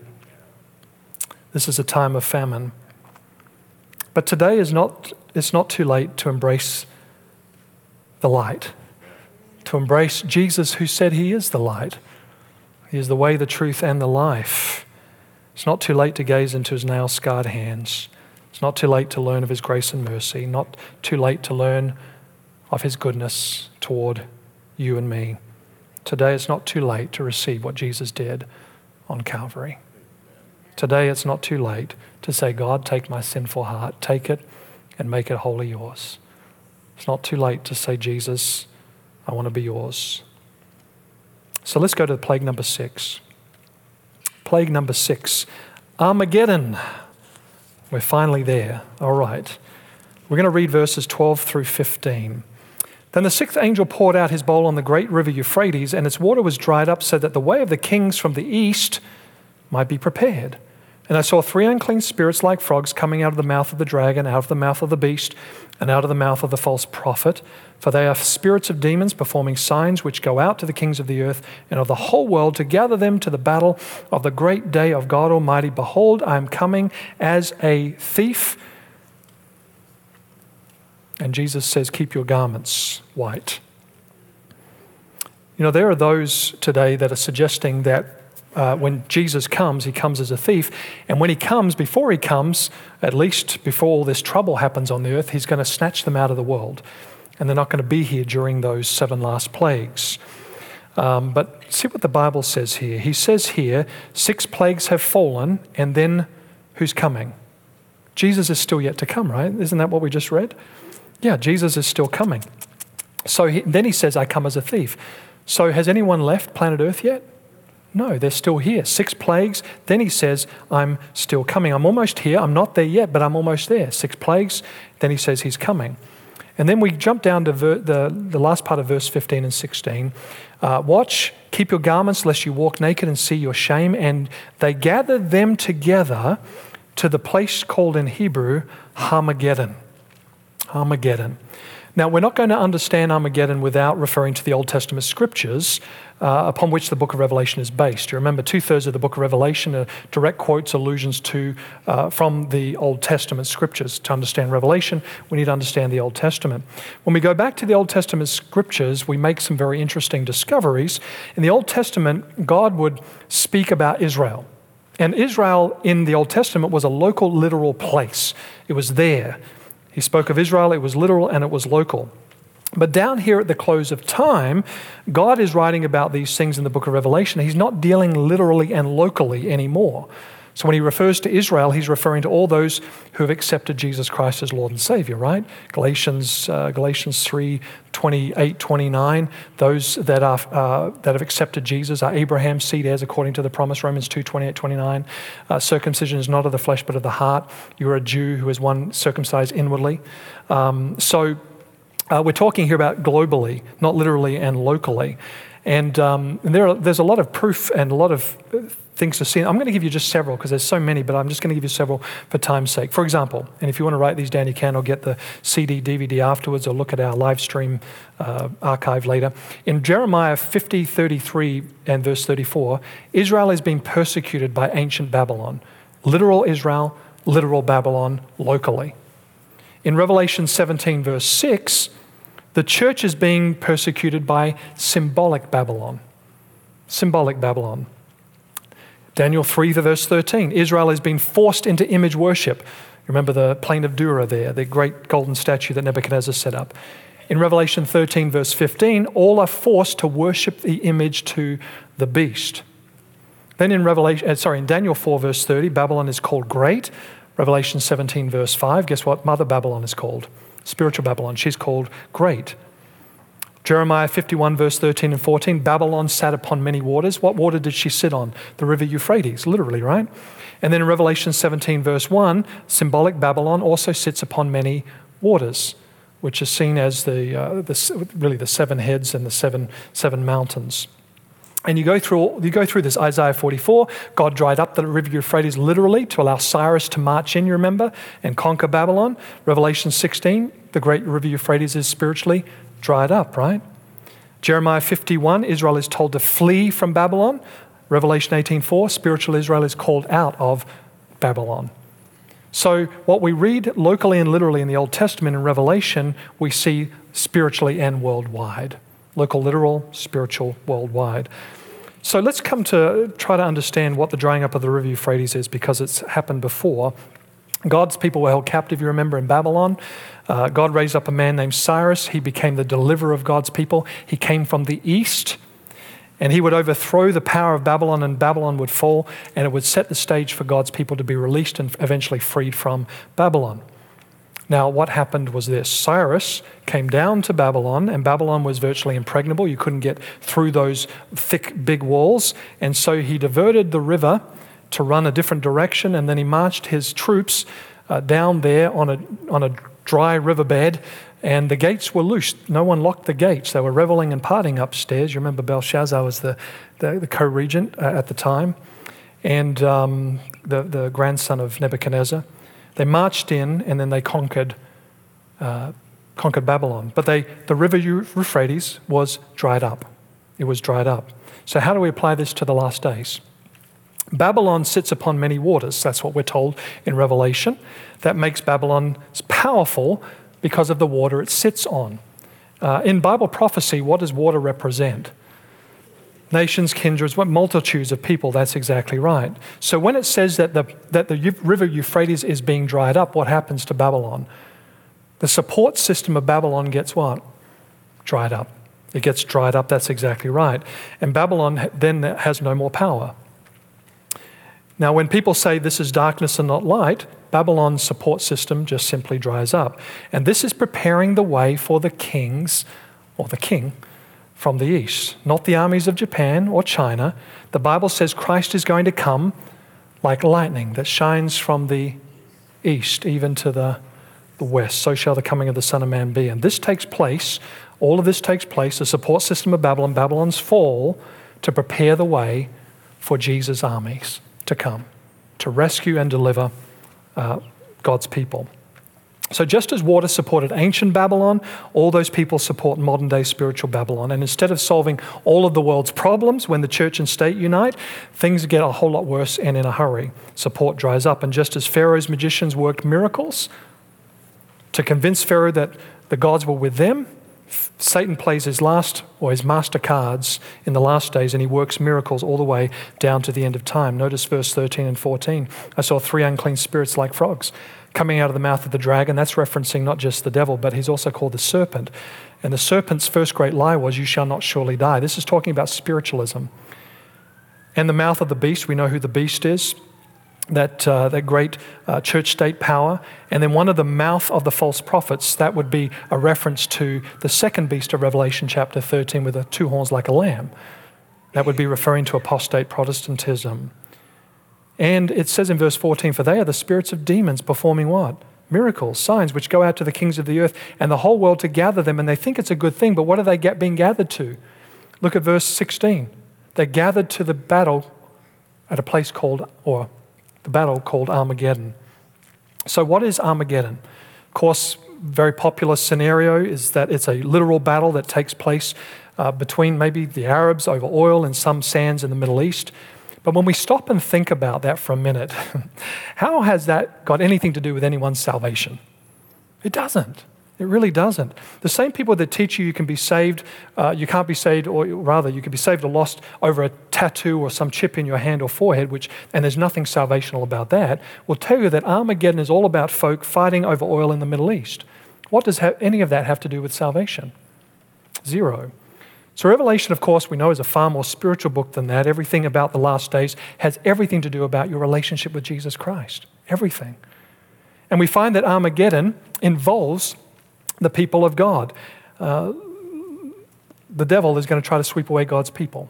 This is a time of famine. But today is not, it's not too late to embrace the light. To embrace Jesus, who said he is the light. He is the way, the truth, and the life. It's not too late to gaze into his nail-scarred hands. It's not too late to learn of his grace and mercy. Not too late to learn of his goodness toward you and me. Today it's not too late to receive what Jesus did on Calvary. Today it's not too late to say, God, take my sinful heart, take it and make it wholly yours. It's not too late to say, Jesus, I want to be yours. So let's go to plague number six. Plague number six, Armageddon. We're finally there. All right. We're going to read verses twelve through fifteen. Then the sixth angel poured out his bowl on the great river Euphrates, and its water was dried up so that the way of the kings from the east might be prepared. And I saw three unclean spirits like frogs coming out of the mouth of the dragon, out of the mouth of the beast, and out of the mouth of the false prophet. For they are spirits of demons performing signs which go out to the kings of the earth and of the whole world to gather them to the battle of the great day of God Almighty. Behold, I am coming as a thief. And Jesus says, keep your garments white. You know, there are those today that are suggesting that Uh, when Jesus comes, he comes as a thief. And when he comes, before he comes, at least before all this trouble happens on the earth, he's going to snatch them out of the world. And they're not going to be here during those seven last plagues. Um, but see what the Bible says here. He says here, six plagues have fallen, and then who's coming? Jesus is still yet to come, right? Isn't that what we just read? Yeah, Jesus is still coming. So he, then he says, I come as a thief. So has anyone left planet Earth yet? No, they're still here. Six plagues. Then he says, I'm still coming. I'm almost here. I'm not there yet, but I'm almost there. Six plagues. Then he says he's coming. And then we jump down to ver- the, the last part of verse fifteen and sixteen. Uh, Watch, keep your garments, lest you walk naked and see your shame. And they gathered them together to the place called in Hebrew Armageddon. Armageddon. Now, we're not going to understand Armageddon without referring to the Old Testament scriptures uh, upon which the book of Revelation is based. You remember two-thirds of the book of Revelation are direct quotes, allusions to uh, from the Old Testament scriptures. To understand Revelation, we need to understand the Old Testament. When we go back to the Old Testament scriptures, we make some very interesting discoveries. In the Old Testament, God would speak about Israel. And Israel in the Old Testament was a local, literal place. It was there. He spoke of Israel, it was literal and it was local. But down here at the close of time, God is writing about these things in the book of Revelation. He's not dealing literally and locally anymore. So when he refers to Israel, he's referring to all those who have accepted Jesus Christ as Lord and Savior, right? Galatians uh, Galatians three, twenty-eight, twenty-nine, those that are uh, that have accepted Jesus are Abraham's seed heirs according to the promise, Romans two, twenty-eight, twenty-nine. Uh, circumcision is not of the flesh but of the heart. You are a Jew who is one circumcised inwardly. Um, so uh, we're talking here about globally, not literally and locally. And, um, and there are, there's a lot of proof and a lot of things to see. I'm going to give you just several because there's so many, but I'm just going to give you several for time's sake. For example, and if you want to write these down, you can, or get the C D, D V D afterwards, or look at our live stream uh, archive later. In Jeremiah fifty, thirty-three and verse thirty-four, Israel is being persecuted by ancient Babylon. Literal Israel, literal Babylon, locally. In Revelation seventeen, verse six, the church is being persecuted by symbolic Babylon. Symbolic Babylon. Daniel three, verse thirteen, Israel has been forced into image worship. Remember the plain of Dura there, the great golden statue that Nebuchadnezzar set up. In Revelation thirteen, verse fifteen, all are forced to worship the image to the beast. Then in Revelation, uh, sorry, in Daniel four, verse thirty, Babylon is called great. Revelation seventeen, verse five, guess what? Mother Babylon is called. Spiritual Babylon, she's called great. Jeremiah fifty-one, verse thirteen and fourteen, Babylon sat upon many waters. What water did she sit on? The river Euphrates, literally, right? And then in Revelation seventeen, verse one, symbolic Babylon also sits upon many waters, which is seen as the, uh, the really the seven heads and the seven, seven mountains. And you go through you go through this, Isaiah forty-four, God dried up the river Euphrates literally to allow Cyrus to march in, you remember, and conquer Babylon. Revelation sixteen, the great river Euphrates is spiritually dried up, right? Jeremiah fifty-one, Israel is told to flee from Babylon. Revelation eighteen four, spiritual Israel is called out of Babylon. So what we read locally and literally in the Old Testament and Revelation, we see spiritually and worldwide. Local, literal, spiritual, worldwide. So let's come to try to understand what the drying up of the river Euphrates is, because it's happened before. God's people were held captive, you remember, in Babylon. Uh, God raised up a man named Cyrus. He became the deliverer of God's people. He came from the east, and he would overthrow the power of Babylon, and Babylon would fall, and it would set the stage for God's people to be released and eventually freed from Babylon. Now, what happened was this. Cyrus came down to Babylon, and Babylon was virtually impregnable. You couldn't get through those thick, big walls. And so he diverted the river to run a different direction, and then he marched his troops uh, down there on a, on a dry riverbed, and the gates were loosed. No one locked the gates. They were reveling and partying upstairs. You remember Belshazzar was the, the, the co-regent uh, at the time, and um, the, the grandson of Nebuchadnezzar. They marched in, and then they conquered uh, conquered Babylon. But they, the river Euphrates was dried up. It was dried up. So how do we apply this to the last days? Babylon sits upon many waters. That's what we're told in Revelation. That makes Babylon powerful because of the water it sits on. Uh, in Bible prophecy, what does water represent? Nations, kindreds, what multitudes of people, that's exactly right. So when it says that the, that the river Euphrates is being dried up, what happens to Babylon? The support system of Babylon gets what? Dried up. It gets dried up, that's exactly right. And Babylon then has no more power. Now when people say this is darkness and not light, Babylon's support system just simply dries up. And this is preparing the way for the kings, or the king, from the east, not the armies of Japan or China. The Bible says Christ is going to come like lightning that shines from the east, even to the the west, so shall the coming of the Son of Man be. And this takes place, all of this takes place, the support system of Babylon, Babylon's fall, to prepare the way for Jesus' armies to come, to rescue and deliver uh, God's people. So just as water supported ancient Babylon, all those people support modern-day spiritual Babylon. And instead of solving all of the world's problems when the church and state unite, things get a whole lot worse and in a hurry. Support dries up. And just as Pharaoh's magicians worked miracles to convince Pharaoh that the gods were with them, Satan plays his last or his master cards in the last days, and he works miracles all the way down to the end of time. Notice verse thirteen and fourteen. I saw three unclean spirits like frogs coming out of the mouth of the dragon. That's referencing not just the devil, but he's also called the serpent. And the serpent's first great lie was, you shall not surely die. This is talking about spiritualism. And the mouth of the beast, we know who the beast is, that uh, that great uh, church-state power. And then one of the mouth of the false prophets, that would be a reference to the second beast of Revelation chapter thirteen with the two horns like a lamb. That would be referring to apostate Protestantism. And it says in verse fourteen, for they are the spirits of demons performing what? Miracles, signs, which go out to the kings of the earth and the whole world to gather them. And they think it's a good thing, but what are they get being gathered to? Look at verse sixteen. They're gathered to the battle at a place called, or the battle called Armageddon. So what is Armageddon? Of course, very popular scenario is that it's a literal battle that takes place uh, between maybe the Arabs over oil and some sands in the Middle East. But when we stop and think about that for a minute, how has that got anything to do with anyone's salvation? It doesn't. It really doesn't. The same people that teach you you can be saved, uh, you can't be saved, or rather you can be saved or lost over a tattoo or some chip in your hand or forehead, which, and there's nothing salvational about that, will tell you that Armageddon is all about folk fighting over oil in the Middle East. What does ha- any of that have to do with salvation? Zero. So Revelation, of course, we know is a far more spiritual book than that. Everything about the last days has everything to do about your relationship with Jesus Christ. Everything. And we find that Armageddon involves the people of God. Uh, the devil is going to try to sweep away God's people.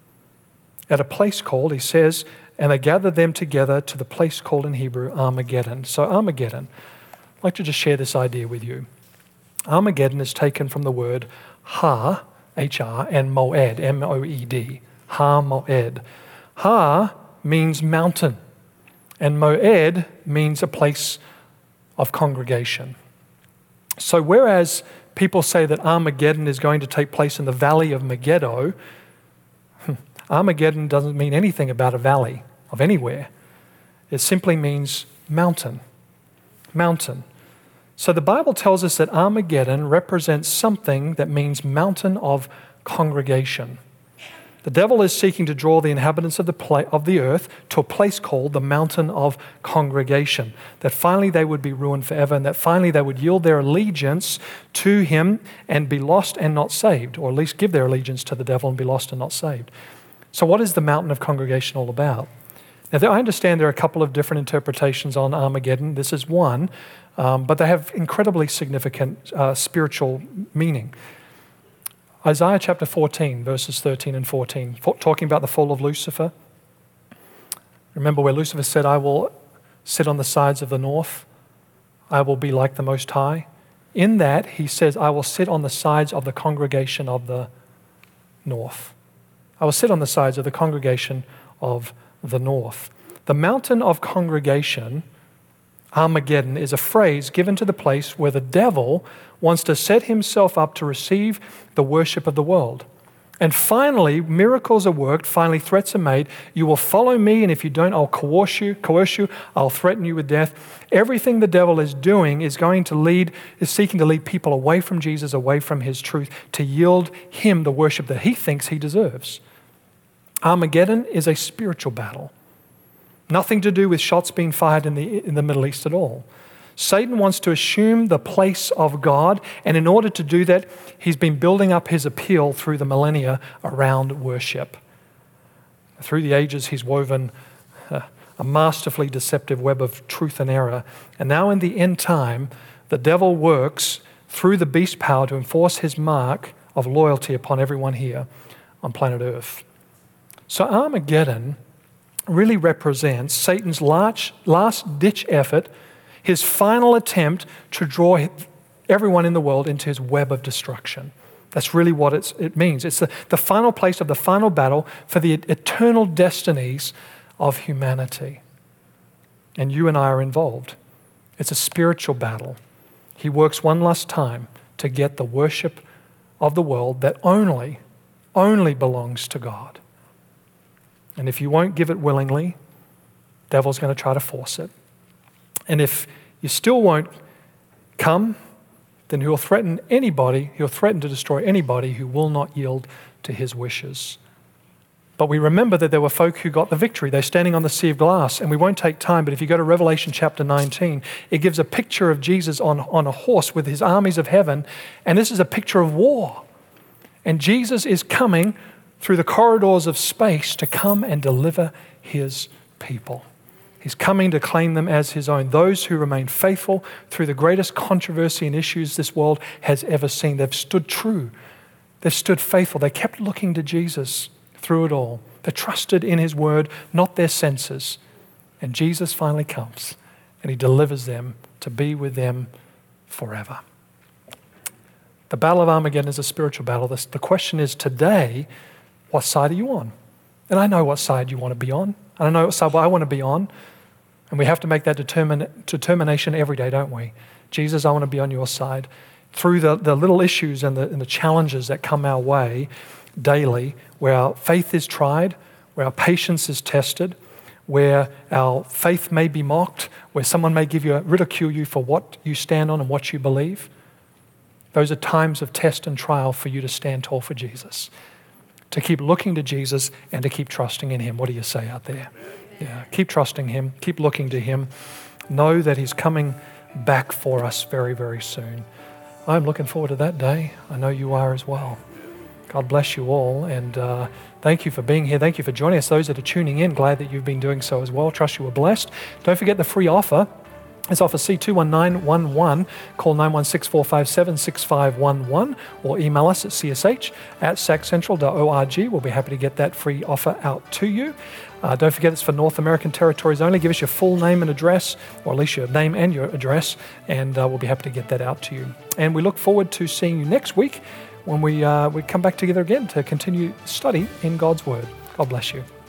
At a place called, he says, and they gathered them together to the place called in Hebrew Armageddon. So Armageddon, I'd like to just share this idea with you. Armageddon is taken from the word ha, H R, and moed, M O E D, ha-moed. Ha means mountain, and moed means a place of congregation. So whereas people say that Armageddon is going to take place in the valley of Megiddo, Armageddon doesn't mean anything about a valley of anywhere. It simply means mountain, mountain. So the Bible tells us that Armageddon represents something that means mountain of congregation. The devil is seeking to draw the inhabitants of the pla- of the earth to a place called the mountain of congregation, that finally they would be ruined forever, and that finally they would yield their allegiance to him and be lost and not saved, or at least give their allegiance to the devil and be lost and not saved. So what is the mountain of congregation all about? Now, I understand there are a couple of different interpretations on Armageddon. This is one, um, but they have incredibly significant uh, spiritual meaning. Isaiah chapter fourteen, verses thirteen and fourteen, talking about the fall of Lucifer. Remember where Lucifer said, I will sit on the sides of the north. I will be like the Most High. In that, he says, I will sit on the sides of the congregation of the north. I will sit on the sides of the congregation of the north. The mountain of congregation, Armageddon, is a phrase given to the place where the devil wants to set himself up to receive the worship of the world. And finally, miracles are worked, finally threats are made. You will follow me, and if you don't, I'll coerce you, coerce you, I'll threaten you with death. Everything the devil is doing is going to lead, is seeking to lead people away from Jesus, away from his truth, to yield him the worship that he thinks he deserves. Armageddon is a spiritual battle. Nothing to do with shots being fired in the, in the Middle East at all. Satan wants to assume the place of God, and in order to do that, he's been building up his appeal through the millennia around worship. Through the ages, he's woven uh, a masterfully deceptive web of truth and error. And now in the end time, the devil works through the beast power to enforce his mark of loyalty upon everyone here on planet Earth. So Armageddon really represents Satan's last, last-ditch effort His final attempt to draw everyone in the world into his web of destruction. That's really what it's, it means. It's the, the final place of the final battle for the eternal destinies of humanity. And you and I are involved. It's a spiritual battle. He works one last time to get the worship of the world that only, only belongs to God. And if you won't give it willingly, the devil's going to try to force it. And if you still won't come, then he'll threaten anybody, he'll threaten to destroy anybody who will not yield to his wishes. But we remember that there were folk who got the victory. They're standing on the sea of glass, and we won't take time, but if you go to Revelation chapter nineteen, it gives a picture of Jesus on, on a horse with his armies of heaven, and this is a picture of war. And Jesus is coming through the corridors of space to come and deliver his people. He's coming to claim them as his own. Those who remain faithful through the greatest controversy and issues this world has ever seen. They've stood true. They've stood faithful. They kept looking to Jesus through it all. They trusted in his word, not their senses. And Jesus finally comes and he delivers them to be with them forever. The Battle of Armageddon is a spiritual battle. The question is today, what side are you on? And I know what side you want to be on. I know what side I want to be on. And we have to make that determin- determination every day, don't we? Jesus, I want to be on your side. Through the, the little issues and the, and the challenges that come our way daily, where our faith is tried, where our patience is tested, where our faith may be mocked, where someone may give you a, ridicule you for what you stand on and what you believe. Those are times of test and trial for you to stand tall for Jesus, to keep looking to Jesus and to keep trusting in him. What do you say out there? Yeah, keep trusting him, keep looking to him. Know that he's coming back for us very, very soon. I'm looking forward to that day. I know you are as well. God bless you all, and uh, thank you for being here. Thank you for joining us. Those that are tuning in, glad that you've been doing so as well. Trust you were blessed. Don't forget the free offer. It's offer C two one nine one one. Call nine one six, four five seven, six five one one or email us at c s h at sac central dot org. We'll be happy to get that free offer out to you. Uh, don't forget it's for North American territories only. Give us your full name and address, or at least your name and your address, and uh, we'll be happy to get that out to you. And we look forward to seeing you next week when we, uh, we come back together again to continue study in God's Word. God bless you.